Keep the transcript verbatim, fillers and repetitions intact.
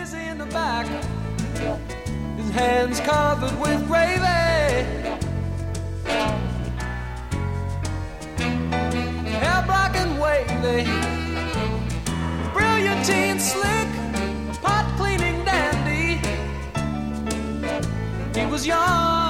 dizzy in the back, his hands covered with gravy, hair black and wavy, brilliant teen slick, pot cleaning dandy. He was young